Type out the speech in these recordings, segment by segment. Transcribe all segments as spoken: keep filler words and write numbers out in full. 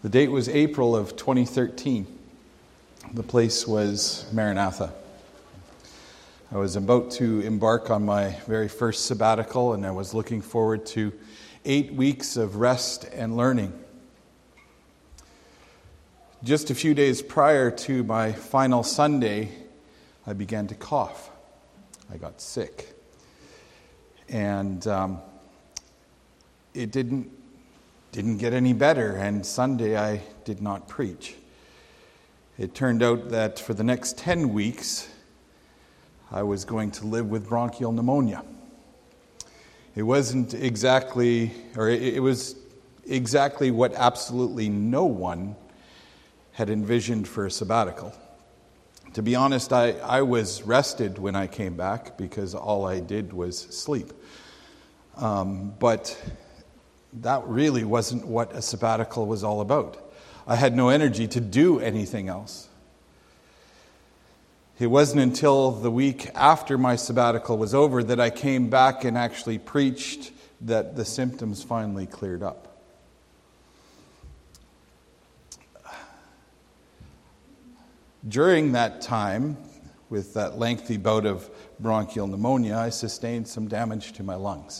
The date was April of twenty thirteen. The place was Maranatha. I was about to embark on my very first sabbatical, and I was looking forward to eight weeks of rest and learning. Just a few days prior to my final Sunday, I began to cough. I got sick. And um, it didn't didn't get any better, and Sunday I did not preach. It turned out that for the next ten weeks, I was going to live with bronchial pneumonia. It wasn't exactly, or it, it was exactly what absolutely no one had envisioned for a sabbatical. To be honest, I, I was rested when I came back because all I did was sleep. Um, but that really wasn't what a sabbatical was all about. I had no energy to do anything else. It wasn't until the week after my sabbatical was over that I came back and actually preached that the symptoms finally cleared up. During that time, with that lengthy bout of bronchial pneumonia, I sustained some damage to my lungs.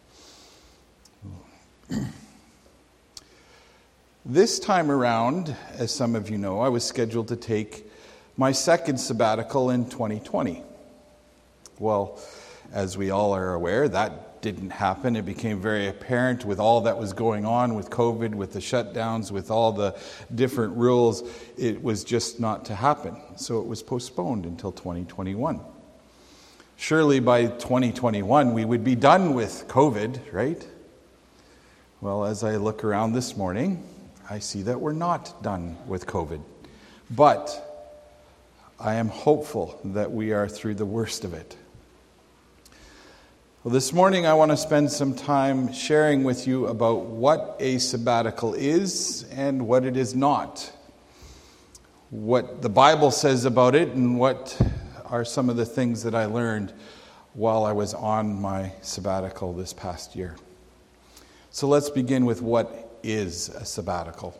This time around, as some of you know, I was scheduled to take my second sabbatical in twenty twenty. Well, as we all are aware, that didn't happen. It became very apparent with all that was going on with COVID, with the shutdowns, with all the different rules. It was just not to happen. So it was postponed until twenty twenty-one. Surely by twenty twenty-one, we would be done with COVID, right? Well, as I look around this morning, I see that we're not done with COVID. But I am hopeful that we are through the worst of it. Well, this morning I want to spend some time sharing with you about what a sabbatical is and what it is not. What the Bible says about it and what are some of the things that I learned while I was on my sabbatical this past year. So let's begin with what is a sabbatical.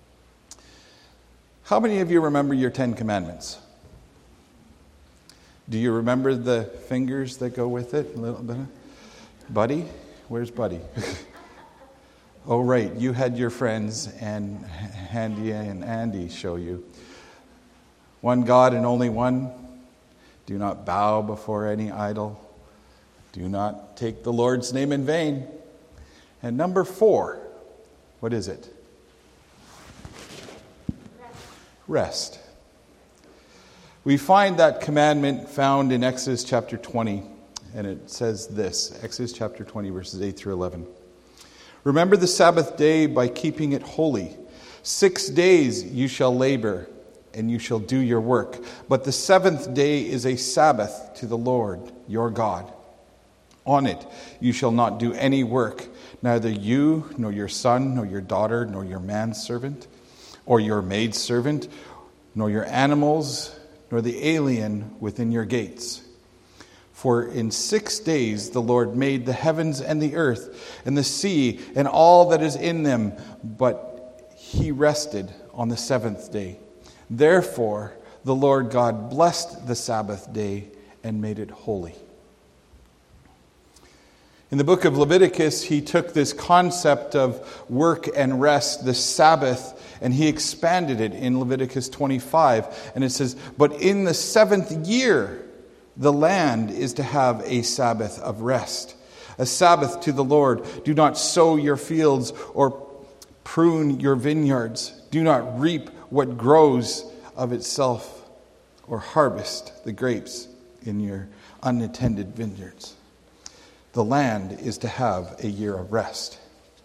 How many of you remember your Ten Commandments? Do you remember the fingers that go with it? A little bit. Buddy? Where's Buddy? Oh, right. You had your friends and Handy and Andy show you. One God and only one. Do not bow before any idol. Do not take the Lord's name in vain. And number four, what is it? Rest. We find that commandment found in Exodus chapter twenty, and it says this, Exodus chapter twenty, verses eight through eleven. Remember the Sabbath day by keeping it holy. Six days you shall labor, and you shall do your work. But the seventh day is a Sabbath to the Lord your God. On it you shall not do any work, neither you, nor your son, nor your daughter, nor your manservant, or your maidservant, nor your animals, nor the alien within your gates. For in six days the Lord made the heavens and the earth, and the sea, and all that is in them, but he rested on the seventh day. Therefore the Lord God blessed the Sabbath day and made it holy. In the book of Leviticus, he took this concept of work and rest, the Sabbath, and he expanded it in Leviticus twenty-five. And it says, but in the seventh year, the land is to have a Sabbath of rest, a Sabbath to the Lord. Do not sow your fields or prune your vineyards. Do not reap what grows of itself or harvest the grapes in your unattended vineyards. The land is to have a year of rest.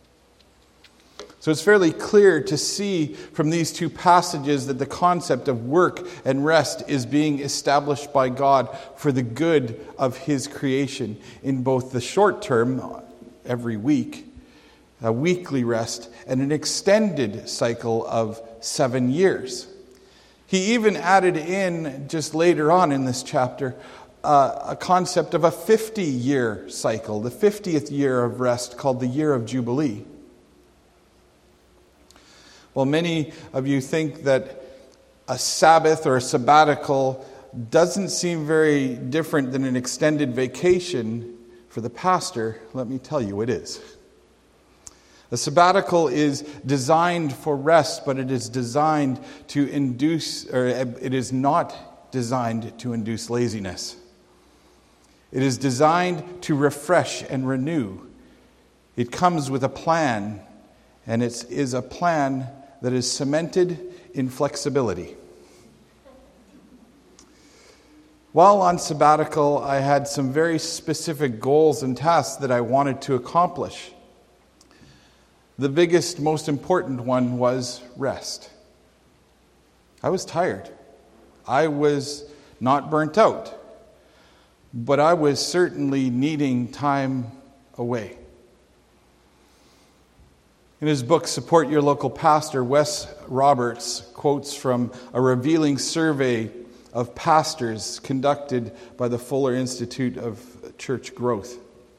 So it's fairly clear to see from these two passages that the concept of work and rest is being established by God for the good of his creation in both the short term, every week, a weekly rest, and an extended cycle of seven years. He even added in, just later on in this chapter, Uh, a concept of a fifty-year cycle, the fiftieth year of rest called the year of Jubilee. Well, many of you think that a Sabbath or a sabbatical doesn't seem very different than an extended vacation. For the pastor, let me tell you, it is. A sabbatical is designed for rest, but it is designed to induce, or it is not designed to induce laziness. It is designed to refresh and renew. It comes with a plan, and it is a plan that is cemented in flexibility. While on sabbatical, I had some very specific goals and tasks that I wanted to accomplish. The biggest, most important one was rest. I was tired. I was not burnt out. But I was certainly needing time away. In his book, Support Your Local Pastor, Wes Roberts quotes from a revealing survey of pastors conducted by the Fuller Institute of Church Growth.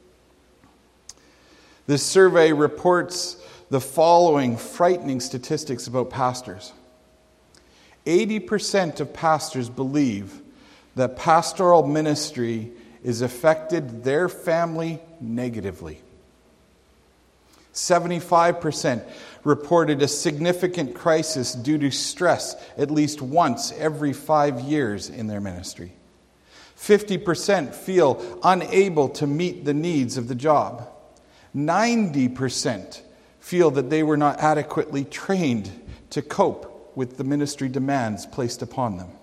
This survey reports the following frightening statistics about pastors. eighty percent of pastors believe that pastoral ministry is affected their family negatively. seventy-five percent reported a significant crisis due to stress at least once every five years in their ministry. fifty percent feel unable to meet the needs of the job. ninety percent feel that they were not adequately trained to cope with the ministry demands placed upon them.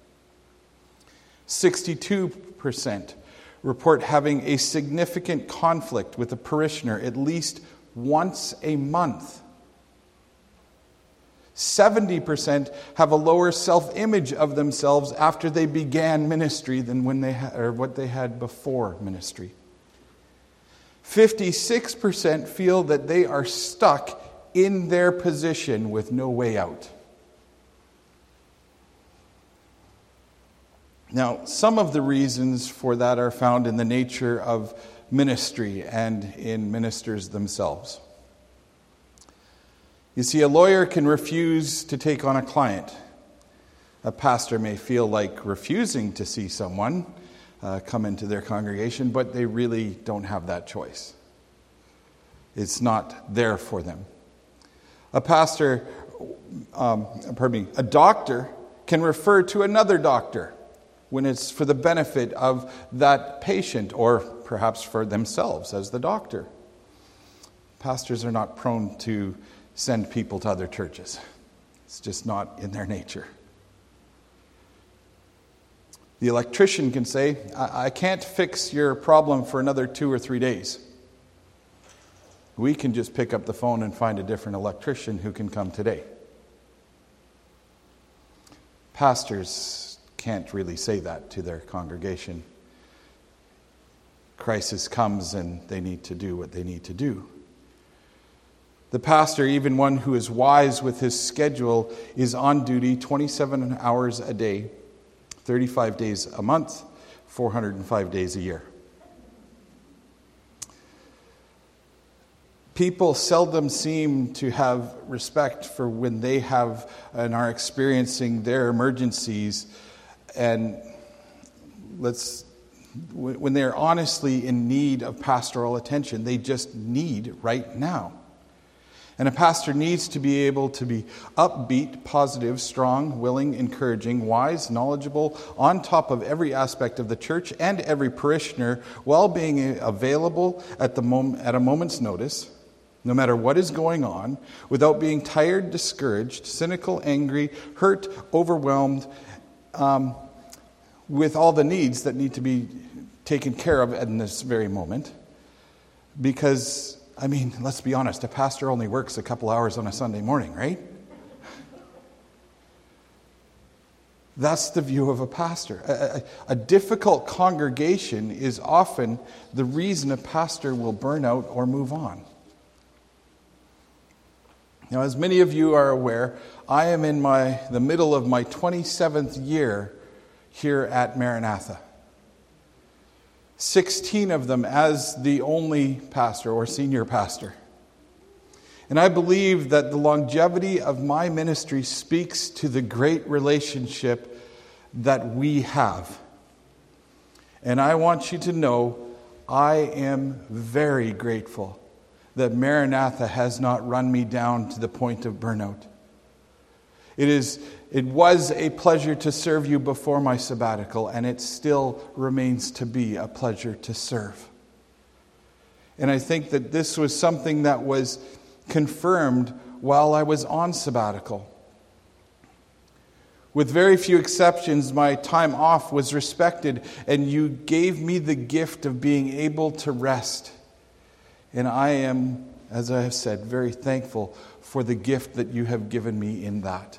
sixty-two percent report having a significant conflict with a parishioner at least once a month. seventy percent have a lower self-image of themselves after they began ministry than when they ha- or what they had before ministry. fifty-six percent feel that they are stuck in their position with no way out. Now, some of the reasons for that are found in the nature of ministry and in ministers themselves. You see, a lawyer can refuse to take on a client. A pastor may feel like refusing to see someone uh, come into their congregation, but they really don't have that choice. It's not there for them. A pastor, um, pardon me, a doctor can refer to another doctor when it's for the benefit of that patient or perhaps for themselves as the doctor. Pastors are not prone to send people to other churches. It's just not in their nature. The electrician can say, I, I can't fix your problem for another two or three days. We can just pick up the phone and find a different electrician who can come today. Pastors can't really say that to their congregation. Crisis comes and they need to do what they need to do. The pastor, even one who is wise with his schedule, is on duty twenty-seven hours a day, thirty-five days a month, four hundred five days a year. People seldom seem to have respect for when they have and are experiencing their emergencies, and let's when they're honestly in need of pastoral attention. They just need right now. And a pastor needs to be able to be upbeat, positive, strong, willing, encouraging, wise, knowledgeable, on top of every aspect of the church and every parishioner, while being available at the mom- at a moment's notice, no matter what is going on, without being tired, discouraged, cynical, angry, hurt, overwhelmed, um, with all the needs that need to be taken care of in this very moment. Because, I mean, let's be honest, a pastor only works a couple hours on a Sunday morning, right? That's the view of a pastor. A, a, a difficult congregation is often the reason a pastor will burn out or move on. Now, as many of you are aware, I am in my the middle of my twenty-seventh year here at Maranatha. sixteen of them as the only pastor or senior pastor. And I believe that the longevity of my ministry speaks to the great relationship that we have. And I want you to know I am very grateful that Maranatha has not run me down to the point of burnout. It is, it was a pleasure to serve you before my sabbatical, and it still remains to be a pleasure to serve. And I think that this was something that was confirmed while I was on sabbatical. With very few exceptions, my time off was respected, and you gave me the gift of being able to rest. And I am, as I have said, very thankful for the gift that you have given me in that.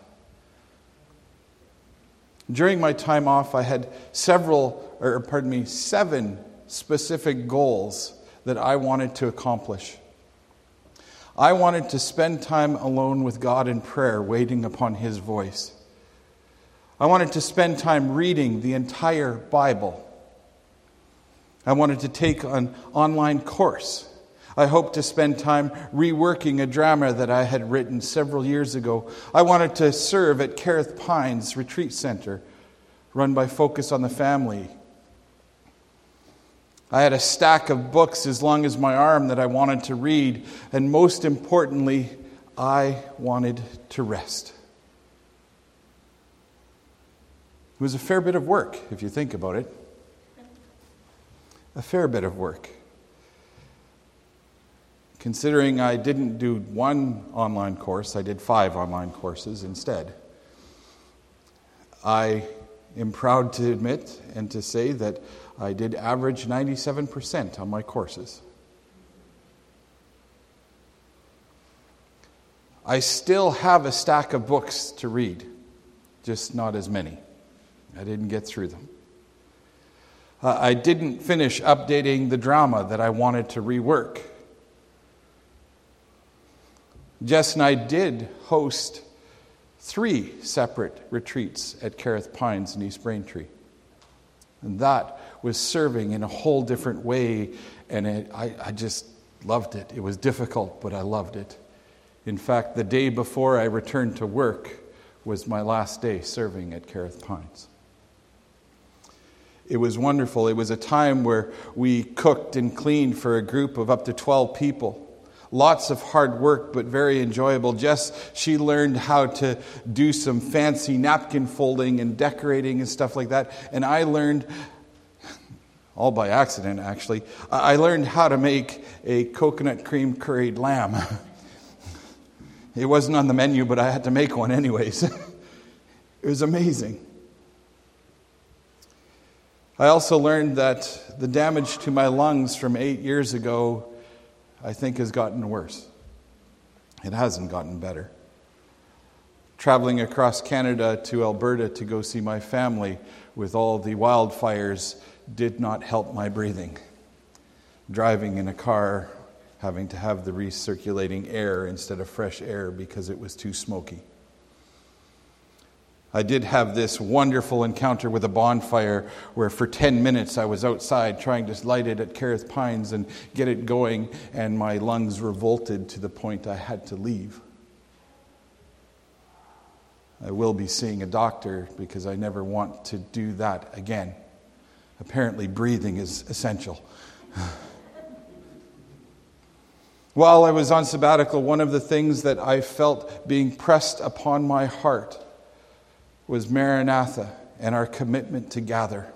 During my time off, I had several, or pardon me, seven specific goals that I wanted to accomplish. I wanted to spend time alone with God in prayer, waiting upon His voice. I wanted to spend time reading the entire Bible. I wanted to take an online course. I hoped to spend time reworking a drama that I had written several years ago. I wanted to serve at Careth Pines Retreat Center, run by Focus on the Family. I had a stack of books as long as my arm that I wanted to read. And most importantly, I wanted to rest. It was a fair bit of work, if you think about it. A fair bit of work. Considering I didn't do one online course, I did five online courses instead. I am proud to admit and to say that I did average ninety-seven percent on my courses. I still have a stack of books to read, just not as many. I didn't get through them. Uh, I didn't finish updating the drama that I wanted to rework. Jess and I did host three separate retreats at Careth Pines in East Braintree. And that was serving in a whole different way, and it, I, I just loved it. It was difficult, but I loved it. In fact, the day before I returned to work was my last day serving at Careth Pines. It was wonderful. It was a time where we cooked and cleaned for a group of up to twelve people. Lots of hard work, but very enjoyable. Jess, she learned how to do some fancy napkin folding and decorating and stuff like that. And I learned, all by accident actually, I learned how to make a coconut cream curried lamb. It wasn't on the menu, but I had to make one anyways. It was amazing. I also learned that the damage to my lungs from eight years ago, I think, has gotten worse. It hasn't gotten better. Traveling across Canada to Alberta to go see my family with all the wildfires did not help my breathing. Driving in a car, having to have the recirculating air instead of fresh air because it was too smoky. I did have this wonderful encounter with a bonfire where for ten minutes I was outside trying to light it at Careth Pines and get it going, and my lungs revolted to the point I had to leave. I will be seeing a doctor because I never want to do that again. Apparently breathing is essential. While I was on sabbatical, one of the things that I felt being pressed upon my heart was Maranatha and our commitment to gather.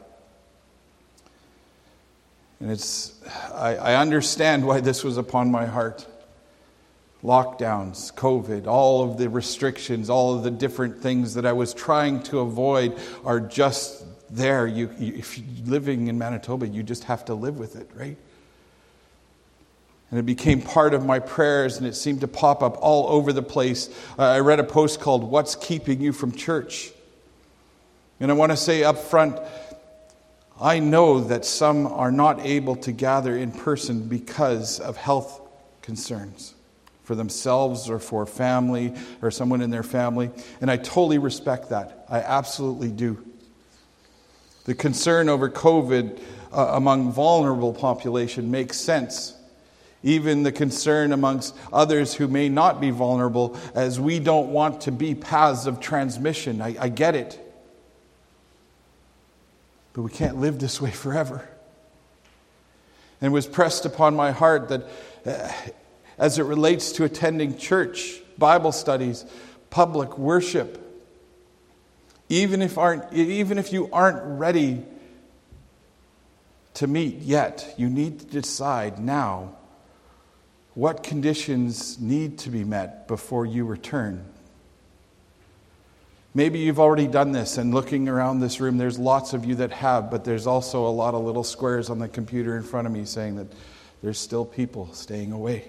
And it's, I, I understand why this was upon my heart. Lockdowns, COVID, all of the restrictions, all of the different things that I was trying to avoid are just there. You, you, if you're living in Manitoba, you just have to live with it, right? And it became part of my prayers, and it seemed to pop up all over the place. Uh, I read a post called, "What's Keeping You from Church?" And I want to say up front, I know that some are not able to gather in person because of health concerns for themselves or for family or someone in their family. And I totally respect that. I absolutely do. The concern over COVID uh, among vulnerable population makes sense. Even the concern amongst others who may not be vulnerable, as we don't want to be paths of transmission. I, I get it. But we can't live this way forever. And it was pressed upon my heart that uh, as it relates to attending church, Bible studies, public worship, even if aren't even if you aren't ready to meet yet, you need to decide now what conditions need to be met before you return. Maybe you've already done this, and looking around this room, there's lots of you that have, but there's also a lot of little squares on the computer in front of me saying that there's still people staying away.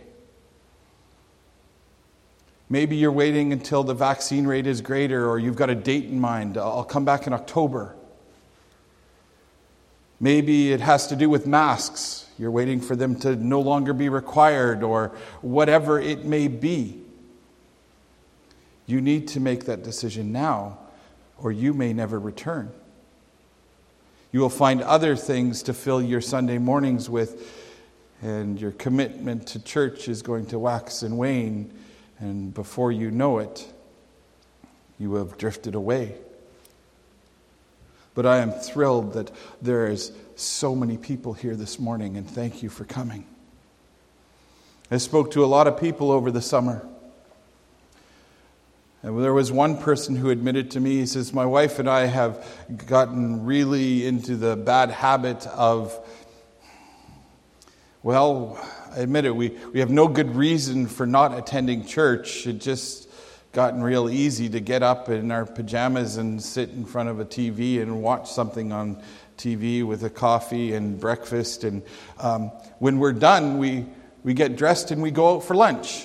Maybe you're waiting until the vaccine rate is greater, or you've got a date in mind. I'll come back in October. Maybe it has to do with masks. You're waiting for them to no longer be required, or whatever it may be. You need to make that decision now, or you may never return. You will find other things to fill your Sunday mornings with, and your commitment to church is going to wax and wane, and before you know it, you have drifted away. But I am thrilled that there is so many people here this morning, and thank you for coming. I spoke to a lot of people over the summer. And there was one person who admitted to me, he says, my wife and I have gotten really into the bad habit of, well, I admit it, we, we have no good reason for not attending church. It just gotten real easy to get up in our pajamas and sit in front of a T V and watch something on T V with a coffee and breakfast. And um, when we're done, we, we get dressed and we go out for lunch.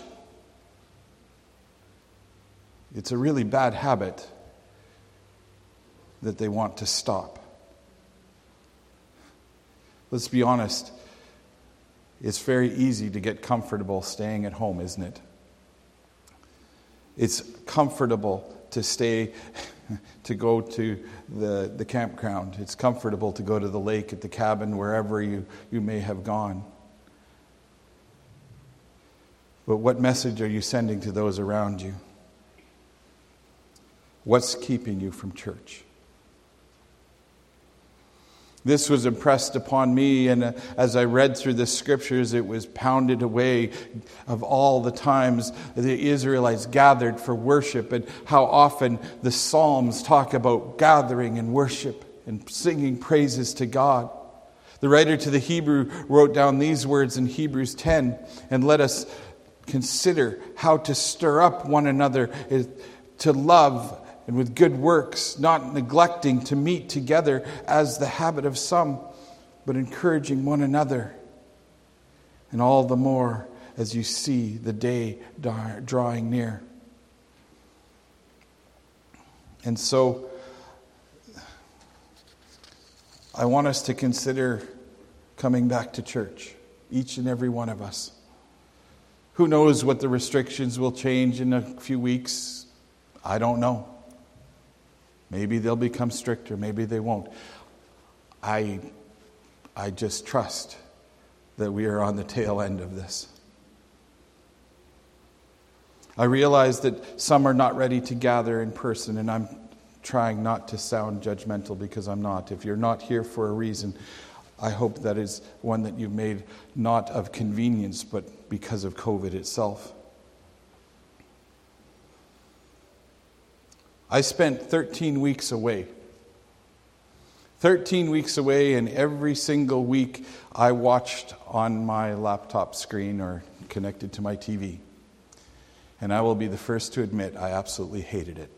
It's a really bad habit that they want to stop. Let's be honest. It's very easy to get comfortable staying at home, isn't it? It's comfortable to stay, to go to the, the campground. It's comfortable to go to the lake, at the cabin, wherever you, you may have gone. But what message are you sending to those around you? What's keeping you from church? This was impressed upon me, and as I read through the scriptures, it was pounded away of all the times the Israelites gathered for worship, and how often the Psalms talk about gathering and worship and singing praises to God. The writer to the Hebrew wrote down these words in Hebrews ten, and let us consider how to stir up one another to love and with good works, not neglecting to meet together as the habit of some, but encouraging one another. And all the more as you see the day drawing near. And so, I want us to consider coming back to church, each and every one of us. Who knows what the restrictions will change in a few weeks? I don't know. Maybe they'll become stricter, maybe they won't. I, I just trust that we are on the tail end of this. I realize that some are not ready to gather in person, and I'm trying not to sound judgmental because I'm not. If you're not here for a reason, I hope that is one that you've made not of convenience, but because of COVID itself. I spent thirteen weeks away. thirteen weeks away, and every single week I watched on my laptop screen or connected to my T V. And I will be the first to admit I absolutely hated it.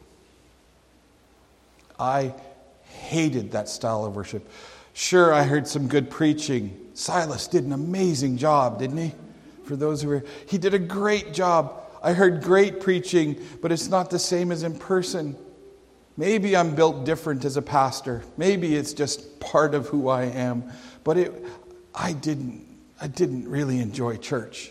I hated that style of worship. Sure, I heard some good preaching. Silas did an amazing job, didn't he? For those who were, he did a great job. I heard great preaching, but it's not the same as in person. Maybe I'm built different as a pastor. Maybe it's just part of who I am. But it, I didn't, I didn't really enjoy church.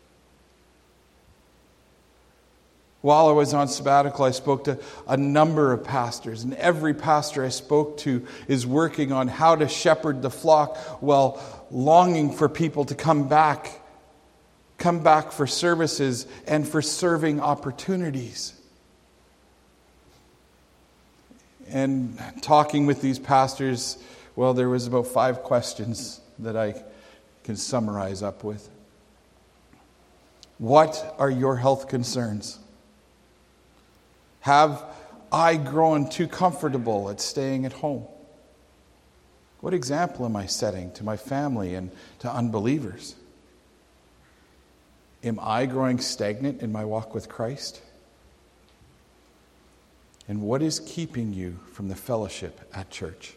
While I was on sabbatical, I spoke to a number of pastors, and every pastor I spoke to is working on how to shepherd the flock while longing for people to come back come back for services and for serving opportunities. And talking with these pastors, well, there was about five questions that I can summarize up with. What are your health concerns? Have I grown too comfortable at staying at home? What example am I setting to my family and to unbelievers? Am I growing stagnant in my walk with Christ? And what is keeping you from the fellowship at church?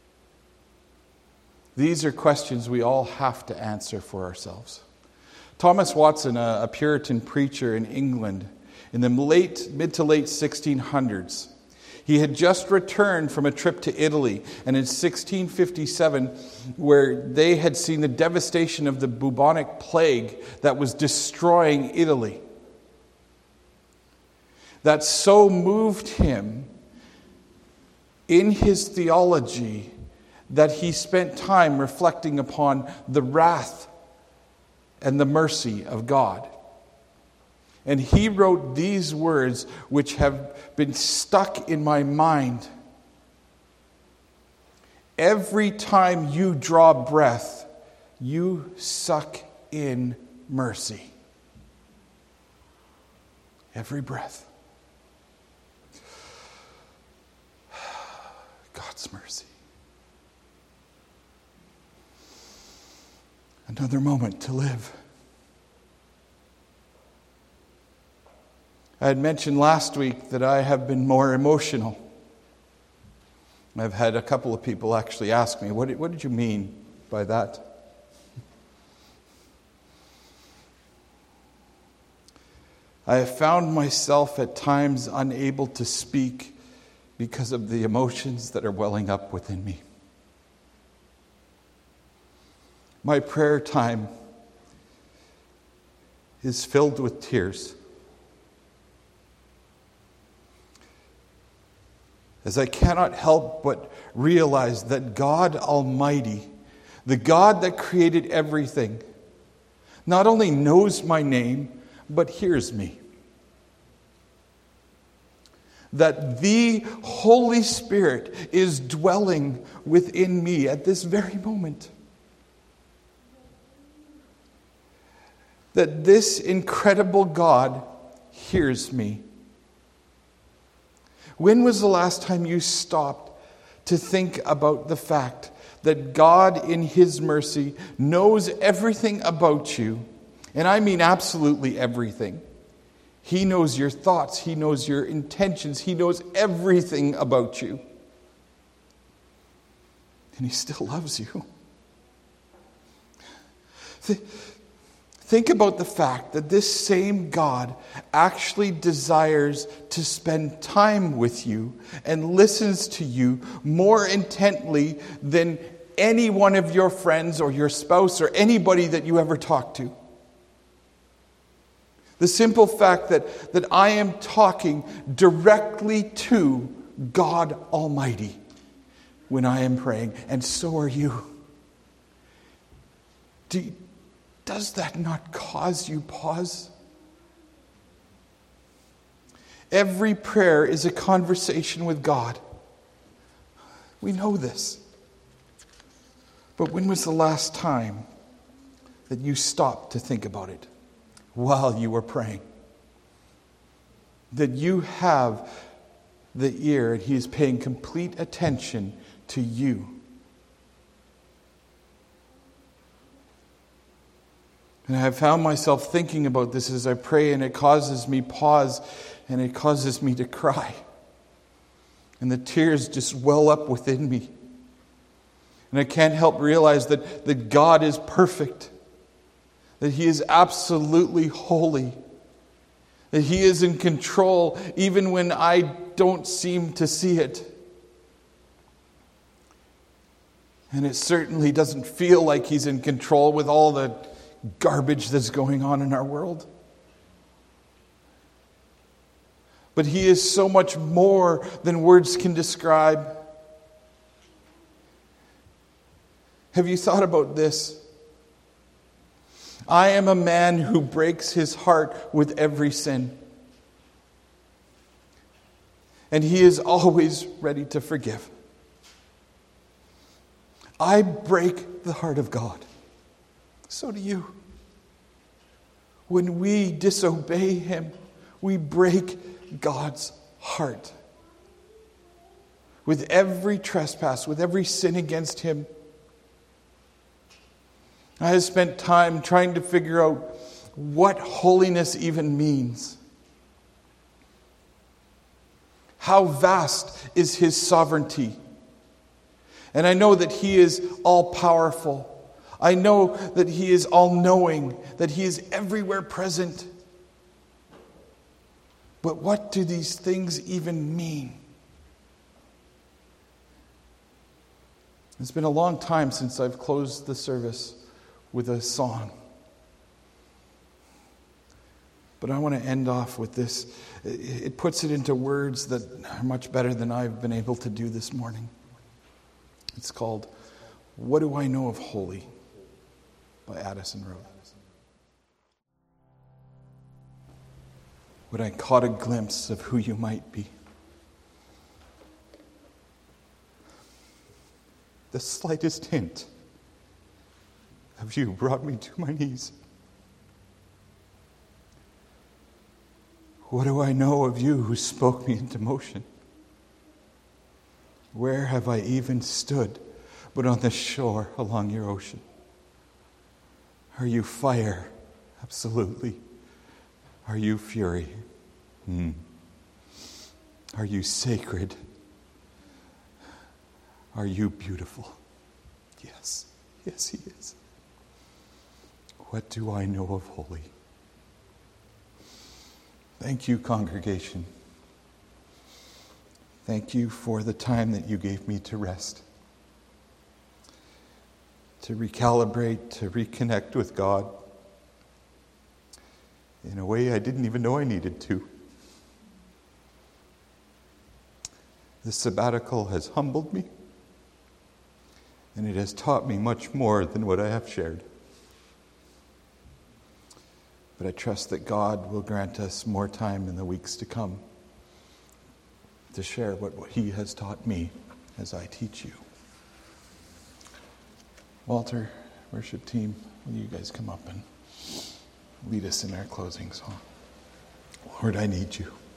These are questions we all have to answer for ourselves. Thomas Watson, a, a Puritan preacher in England, in the late, mid to late sixteen hundreds, he had just returned from a trip to Italy, and in sixteen fifty-seven, where they had seen the devastation of the bubonic plague that was destroying Italy, that so moved him in his theology that he spent time reflecting upon the wrath and the mercy of God. And he wrote these words, which have been stuck in my mind. Every time you draw breath, you suck in mercy. Every breath. God's mercy. Another moment to live. I had mentioned last week that I have been more emotional. I've had a couple of people actually ask me, what did, what did you mean by that? I have found myself at times unable to speak because of the emotions that are welling up within me. My prayer time is filled with tears as I cannot help but realize that God Almighty, the God that created everything, not only knows my name, but hears me. That the Holy Spirit is dwelling within me at this very moment. That this incredible God hears me. When was the last time you stopped to think about the fact that God in His mercy knows everything about you? And I mean absolutely everything. He knows your thoughts. He knows your intentions. He knows everything about you. And He still loves you. Think about the fact that this same God actually desires to spend time with you and listens to you more intently than any one of your friends or your spouse or anybody that you ever talk to. The simple fact that, that I am talking directly to God Almighty when I am praying, and so are you. Do, does that not cause you pause? Every prayer is a conversation with God. We know this. But when was the last time that you stopped to think about it while you were praying? That you have the ear and He is paying complete attention to you. And I have found myself thinking about this as I pray, and it causes me pause and it causes me to cry. And the tears just well up within me. And I can't help realize that, that God is perfect. That He is absolutely holy. That He is in control even when I don't seem to see it. And it certainly doesn't feel like He's in control with all the garbage that's going on in our world. But He is so much more than words can describe. Have you thought about this? I am a man who breaks his heart with every sin. And he is always ready to forgive. I break the heart of God. So do you. When we disobey him, we break God's heart. With every trespass, with every sin against him. I have spent time trying to figure out what holiness even means. How vast is his sovereignty? And I know that he is all-powerful. I know that he is all-knowing, that he is everywhere present. But what do these things even mean? It's been a long time since I've closed the service with a song. But I want to end off with this. It puts it into words that are much better than I've been able to do this morning. It's called What Do I Know of Holy by Addison Road. When I caught a glimpse of who you might be, the slightest hint of you brought me to my knees. What do I know of you who spoke me into motion? Where have I even stood but on the shore along your ocean? Are you fire? Absolutely. Are you fury? Hmm. Are you sacred? Are you beautiful? Yes. Yes, he is. What do I know of holy? Thank you, congregation. Thank you for the time that you gave me to rest, to recalibrate, to reconnect with God in a way I didn't even know I needed to. This sabbatical has humbled me, and it has taught me much more than what I have shared. But I trust that God will grant us more time in the weeks to come to share what, what he has taught me as I teach you. Walter, worship team, will you guys come up and lead us in our closing song? Lord, I need you.